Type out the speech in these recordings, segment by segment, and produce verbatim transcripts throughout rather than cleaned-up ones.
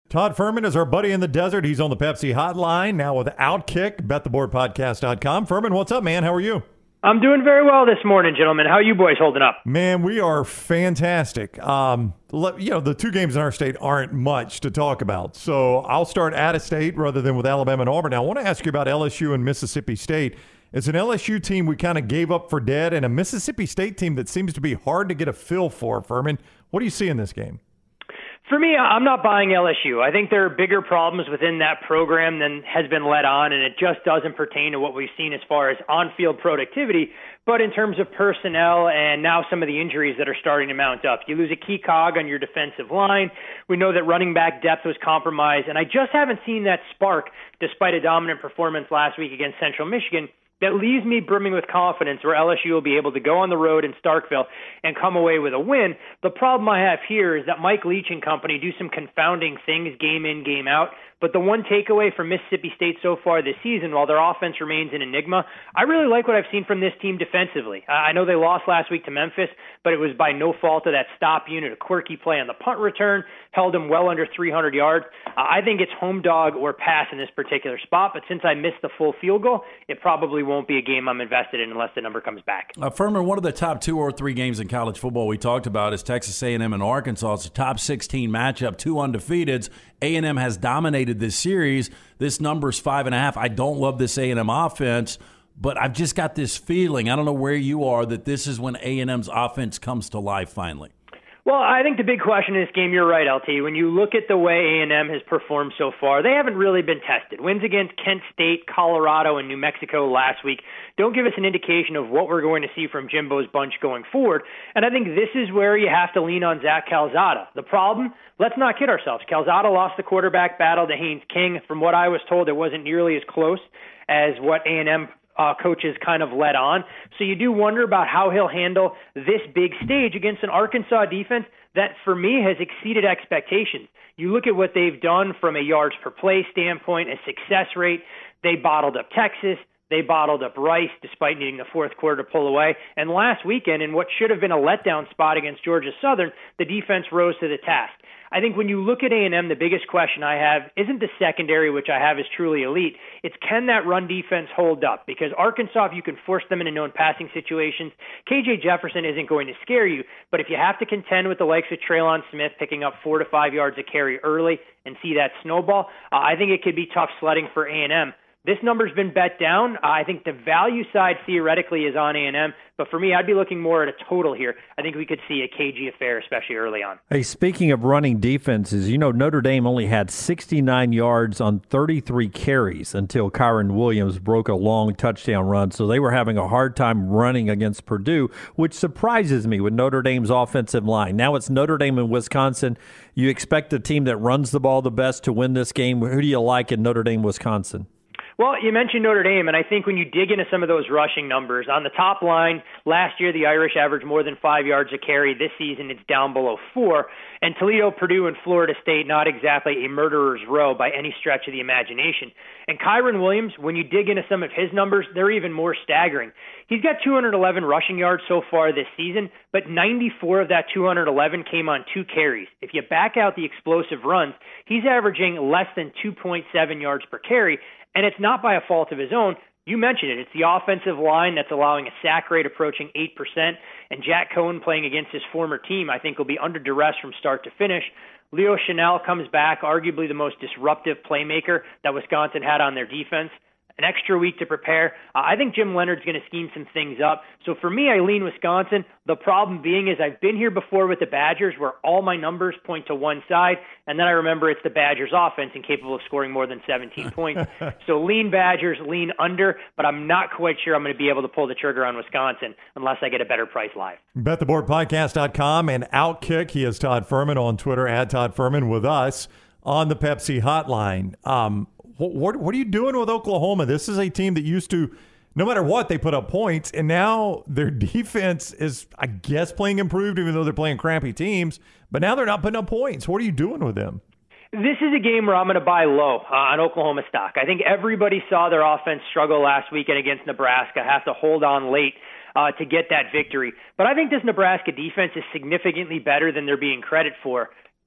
Todd Fuhrman is our buddy in the desert. He's on the Pepsi hotline now with Outkick, bet the board podcast dot com. Fuhrman, what's up, man? How are you? I'm doing very well this morning, gentlemen. How are you boys holding up? Man, we are fantastic. Um, you know, the two games in our state aren't much to talk about. So I'll start out of state rather than with Alabama and Auburn. Now, I want to ask you about L S U and Mississippi State. It's an L S U team we kind of gave up for dead and a Mississippi State team that seems to be hard to get a feel for, Fuhrman. What do you see in this game? For me, I'm not buying L S U. I think there are bigger problems within that program than has been let on, and it just doesn't pertain to what we've seen as far as on-field productivity, but in terms of personnel and now some of the injuries that are starting to mount up. You lose a key cog on your defensive line. We know that running back depth was compromised, and I just haven't seen that spark despite a dominant performance last week against Central Michigan. That leaves me brimming with confidence where L S U will be able to go on the road in Starkville and come away with a win. The problem I have here is that Mike Leach and company do some confounding things game in, game out. But the one takeaway from Mississippi State so far this season, while their offense remains an enigma, I really like what I've seen from this team defensively. I know they lost last week to Memphis, but it was by no fault of that stop unit, a quirky play on the punt return, held them well under three hundred yards. Uh, I think it's home dog or pass in this particular spot, but since I missed the full field goal, it probably won't be a game I'm invested in unless the number comes back. Uh, Fuhrman, one of the top two or three games in college football we talked about is Texas A and M and Arkansas. It's a top sixteen matchup, two undefeateds. A and M has dominated this series. This number's five and a half. I don't love this A and M offense, but I've just got this feeling, I don't know where you are, that this is when A and M's offense comes to life finally. Well, I think the big question in this game, you're right, L T. When you look at the way A and M has performed so far, they haven't really been tested. Wins against Kent State, Colorado, and New Mexico last week don't give us an indication of what we're going to see from Jimbo's bunch going forward. And I think this is where you have to lean on Zach Calzada. The problem, let's not kid ourselves. Calzada lost the quarterback battle to Haynes King. From what I was told, it wasn't nearly as close as what A and M Uh, coaches kind of led on. So you do wonder about how he'll handle this big stage against an Arkansas defense that, for me, has exceeded expectations. You look at what they've done from a yards per play standpoint, a success rate. They bottled up Texas. They bottled up Rice despite needing the fourth quarter to pull away. And last weekend, in what should have been a letdown spot against Georgia Southern, the defense rose to the task. I think when you look at A and M, the biggest question I have isn't the secondary, which I have is truly elite. It's can that run defense hold up? Because Arkansas, if you can force them into known passing situations, K J Jefferson isn't going to scare you. But if you have to contend with the likes of Traylon Smith picking up four to five yards a carry early and see that snowball, uh, I think it could be tough sledding for A and M. This number's been bet down. Uh, I think the value side theoretically is on A and M, but for me, I'd be looking more at a total here. I think we could see a K G affair, especially early on. Hey, speaking of running defenses, you know Notre Dame only had sixty-nine yards on thirty-three carries until Kyron Williams broke a long touchdown run, so they were having a hard time running against Purdue, which surprises me with Notre Dame's offensive line. Now it's Notre Dame and Wisconsin. You expect the team that runs the ball the best to win this game. Who do you like in Notre Dame, Wisconsin? Well, you mentioned Notre Dame, and I think when you dig into some of those rushing numbers, on the top line, last year the Irish averaged more than five yards a carry. This season it's down below four. And Toledo, Purdue, and Florida State, not exactly a murderer's row by any stretch of the imagination. And Kyron Williams, when you dig into some of his numbers, they're even more staggering. He's got two hundred eleven rushing yards so far this season, but ninety-four of that two hundred eleven came on two carries. If you back out the explosive runs, he's averaging less than two point seven yards per carry. And it's not by a fault of his own. You mentioned it. It's the offensive line that's allowing a sack rate approaching eight percent. And Jack Cohen playing against his former team, I think, will be under duress from start to finish. Leo Chanel comes back, arguably the most disruptive playmaker that Wisconsin had on their defense. An extra week to prepare. Uh, I think Jim Leonard's going to scheme some things up. So for me, I lean Wisconsin. The problem being is I've been here before with the Badgers where all my numbers point to one side, and then I remember it's the Badgers offense incapable of scoring more than seventeen points. So lean Badgers, lean under, but I'm not quite sure I'm going to be able to pull the trigger on Wisconsin unless I get a better price live. bet the board podcast dot com and Outkick. He is Todd Fuhrman on Twitter, at Todd Fuhrman, with us on the Pepsi hotline. Um, What, what what are you doing with Oklahoma? This is a team that used to, no matter what, they put up points, and now their defense is, I guess, playing improved, even though they're playing crappy teams. But now they're not putting up points. What are you doing with them? This is a game where I'm going to buy low uh, on Oklahoma stock. I think everybody saw their offense struggle last weekend against Nebraska, have to hold on late uh, to get that victory. But I think this Nebraska defense is significantly better than they're being credit for.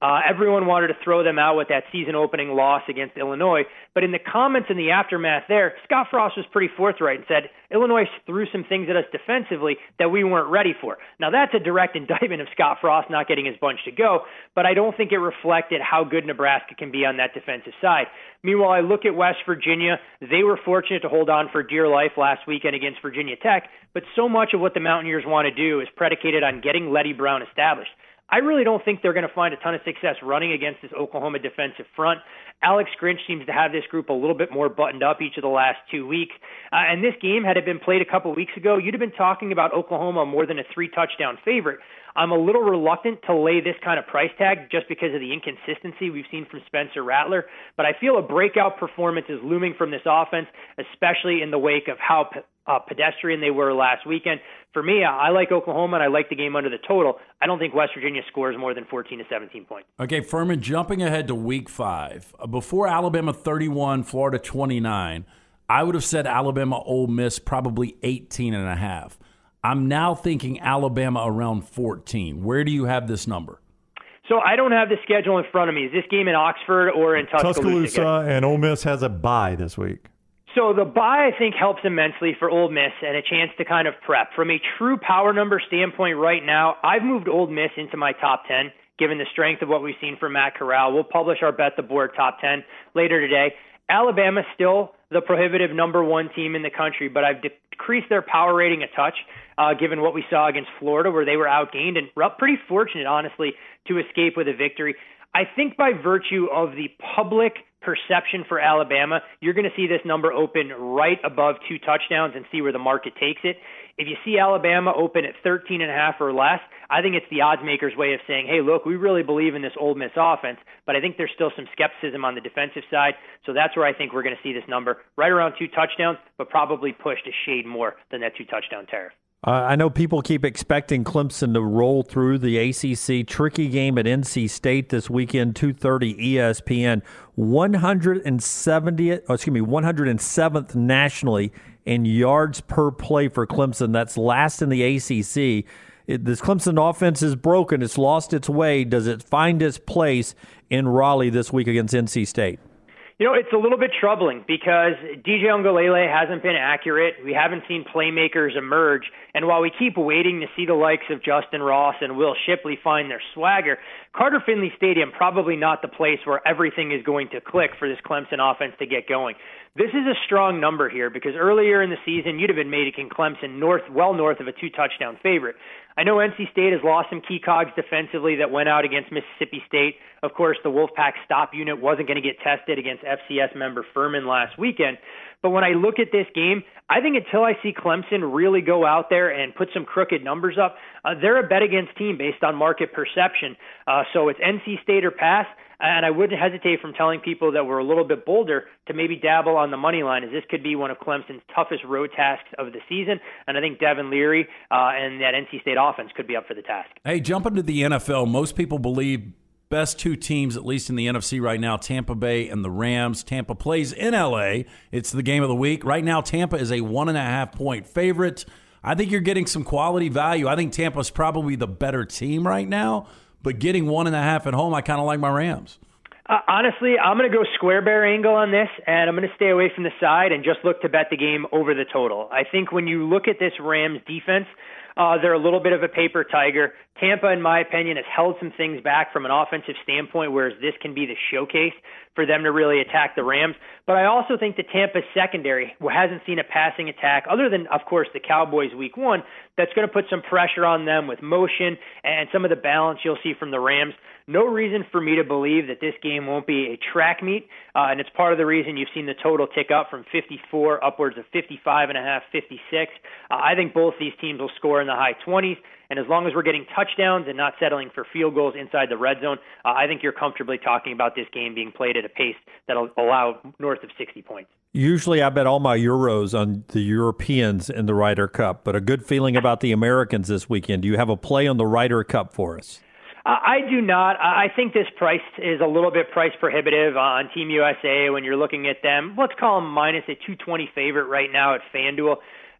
Uh, everyone wanted to throw them out with that season-opening loss against Illinois. But in the comments in the aftermath there, Scott Frost was pretty forthright and said, Illinois threw some things at us defensively that we weren't ready for. Now, that's a direct indictment of Scott Frost not getting his bunch to go, but I don't think it reflected how good Nebraska can be on that defensive side. Meanwhile, I look at West Virginia. They were fortunate to hold on for dear life last weekend against Virginia Tech, but so much of what the Mountaineers want to do is predicated on getting Letty Brown established. I really don't think they're going to find a ton of success running against this Oklahoma defensive front. Alex Grinch seems to have this group a little bit more buttoned up each of the last two weeks. Uh, and this game, had it been played a couple weeks ago, you'd have been talking about Oklahoma more than a three-touchdown favorite. I'm a little reluctant to lay this kind of price tag just because of the inconsistency we've seen from Spencer Rattler, but I feel a breakout performance is looming from this offense, especially in the wake of how uh, pedestrian they were last weekend. For me, I like Oklahoma, and I like the game under the total. I don't think West Virginia scores more than fourteen to seventeen points. Okay, Furman, jumping ahead to week five. Before Alabama thirty-one, Florida twenty-nine, I would have said Alabama Ole Miss probably eighteen and a half. I'm now thinking Alabama around fourteen. Where do you have this number? So I don't have the schedule in front of me. Is this game in Oxford or in Tuscaloosa? Tuscaloosa, and Ole Miss has a bye this week. So the bye, I think, helps immensely for Ole Miss and a chance to kind of prep. From a true power number standpoint right now, I've moved Ole Miss into my top ten, given the strength of what we've seen from Matt Corral. We'll publish our Bet the Board top ten later today. Alabama's still the prohibitive number one team in the country, but I've decreased their power rating a touch, uh, given what we saw against Florida, where they were outgained and pretty fortunate, honestly, to escape with a victory. I think by virtue of the public perception for Alabama, you're going to see this number open right above two touchdowns and see where the market takes it. If you see Alabama open at thirteen and a half or less, I think it's the odds makers' way of saying, hey, look, we really believe in this Ole Miss offense, but I think there's still some skepticism on the defensive side. So that's where I think we're going to see this number right around two touchdowns, but probably pushed a shade more than that two touchdown tariff. Uh, I know people keep expecting Clemson to roll through the A C C. Tricky game at N C State this weekend, two thirty E S P N. one hundred seventieth, oh, excuse me, one hundred seventh nationally in yards per play for Clemson. That's last in the A C C. It, this Clemson offense is broken. It's lost its way. Does it find its place in Raleigh this week against N C State? You know, it's a little bit troubling because D J Uiagalelei hasn't been accurate. We haven't seen playmakers emerge. And while we keep waiting to see the likes of Justin Ross and Will Shipley find their swagger, Carter Finley Stadium probably not the place where everything is going to click for this Clemson offense to get going. This is a strong number here because earlier in the season, you'd have been making Clemson north, well north of a two-touchdown favorite. I know N C State has lost some key cogs defensively that went out against Mississippi State. Of course, the Wolfpack stop unit wasn't going to get tested against F C S member Furman last weekend. But when I look at this game, I think until I see Clemson really go out there and put some crooked numbers up, uh, they're a bet against team based on market perception. Uh, so it's N C State or pass. And I wouldn't hesitate from telling people that we're a little bit bolder to maybe dabble on the money line, as this could be one of Clemson's toughest road tasks of the season. And I think Devin Leary uh, and that N C State offense could be up for the task. Hey, jumping to the N F L, most people believe best two teams, at least in the N F C right now, Tampa Bay and the Rams. Tampa plays in L A. It's the game of the week. Right now, Tampa is a one and a half point favorite. I think you're getting some quality value. I think Tampa's probably the better team right now. But getting one and a half at home, I kind of like my Rams. Uh, honestly, I'm going to go square bear angle on this, and I'm going to stay away from the side and just look to bet the game over the total. I think when you look at this Rams defense, uh, they're a little bit of a paper tiger. Tampa, in my opinion, has held some things back from an offensive standpoint, whereas this can be the showcase for them to really attack the Rams. But I also think the Tampa secondary hasn't seen a passing attack, other than, of course, the Cowboys week one, that's going to put some pressure on them with motion and some of the balance you'll see from the Rams. No reason for me to believe that this game won't be a track meet, uh, and it's part of the reason you've seen the total tick up from fifty-four upwards of fifty-five and a half, fifty-six. Uh, I think both these teams will score in the high twenties, and as long as we're getting touchdowns and not settling for field goals inside the red zone, uh, I think you're comfortably talking about this game being played at a pace that'll allow north of sixty points. Usually I bet all my Euros on the Europeans in the Ryder Cup, but a good feeling about the Americans this weekend. Do you have a play on the Ryder Cup for us? I do not. I think this price is a little bit price prohibitive on Team U S A when you're looking at them. Let's call them minus a two twenty favorite right now at FanDuel.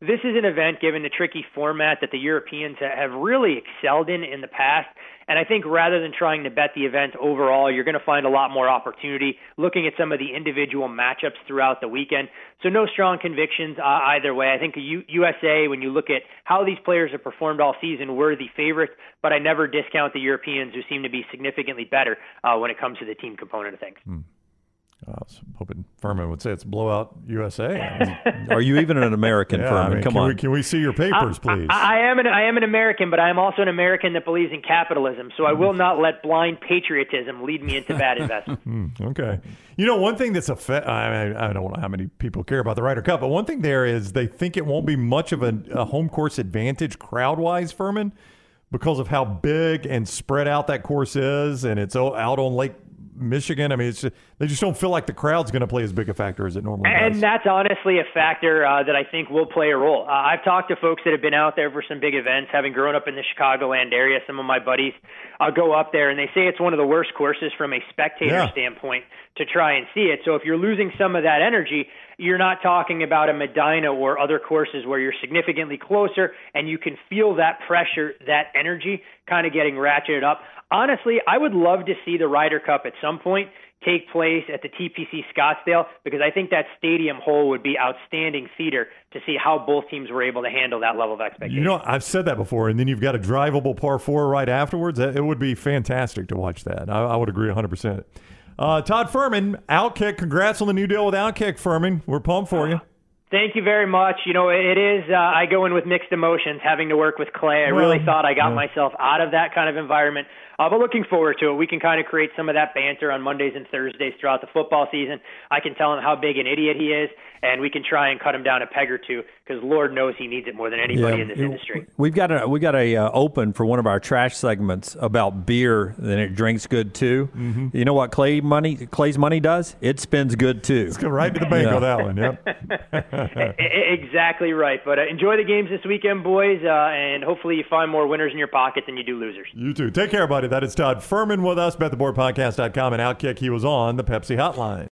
this is an event, given the tricky format, that the Europeans have really excelled in in the past. And I think rather than trying to bet the event overall, you're going to find a lot more opportunity looking at some of the individual matchups throughout the weekend. So no strong convictions uh, either way. I think the U- USA, when you look at how these players have performed all season, were the favorites, but I never discount the Europeans, who seem to be significantly better uh, when it comes to the team component of things. Hmm. I was hoping Furman would say it's blowout U S A. Are you even an American, yeah, Furman? I mean, Come can on. We, can we see your papers, I, please? I, I am an I am an American, but I am also an American that believes in capitalism. So I will not let blind patriotism lead me into bad investments. mm, okay. You know, one thing that's a fe- I, mean, I don't know how many people care about the Ryder Cup, but one thing there is they think it won't be much of a, a home course advantage crowd-wise, Furman, because of how big and spread out that course is, and it's out on Lake Michigan. I mean, it's just, they just don't feel like the crowd's going to play as big a factor as it normally and does. And that's honestly a factor uh, that I think will play a role. Uh, I've talked to folks that have been out there for some big events, having grown up in the Chicagoland area. Some of my buddies uh, go up there, and they say it's one of the worst courses from a spectator yeah. standpoint to try and see it. So if you're losing some of that energy, you're not talking about a Medina or other courses where you're significantly closer and you can feel that pressure, that energy kind of getting ratcheted up. Honestly, I would love to see the Ryder Cup at some point take place at the T P C Scottsdale, because I think that stadium hole would be outstanding theater to see how both teams were able to handle that level of expectation. You know, I've said that before, and then you've got a drivable par four right afterwards. It would be fantastic to watch that. I, I would agree one hundred percent. Uh, Todd Fuhrman, Outkick, congrats on the new deal with Outkick, Fuhrman. We're pumped for you. Thank you very much. You know, it is, uh, I go in with mixed emotions having to work with Clay. I really well, thought I got yeah. myself out of that kind of environment. Uh, but looking forward to it. We can kind of create some of that banter on Mondays and Thursdays throughout the football season. I can tell him how big an idiot he is, and we can try and cut him down a peg or two, because Lord knows he needs it more than anybody yeah. in this industry. We've got a we got a uh, open for one of our trash segments about beer, and it drinks good too. Mm-hmm. You know what Clay money Clay's money does? It spends good too. Let's go right to the bank yeah. on that one. Yep. Exactly right. But uh, enjoy the games this weekend, boys, uh, and hopefully you find more winners in your pocket than you do losers. You too. Take care, buddy. That is Todd Fuhrman with us, bet the board podcast dot com, and Outkick. He was on the Pepsi Hotline.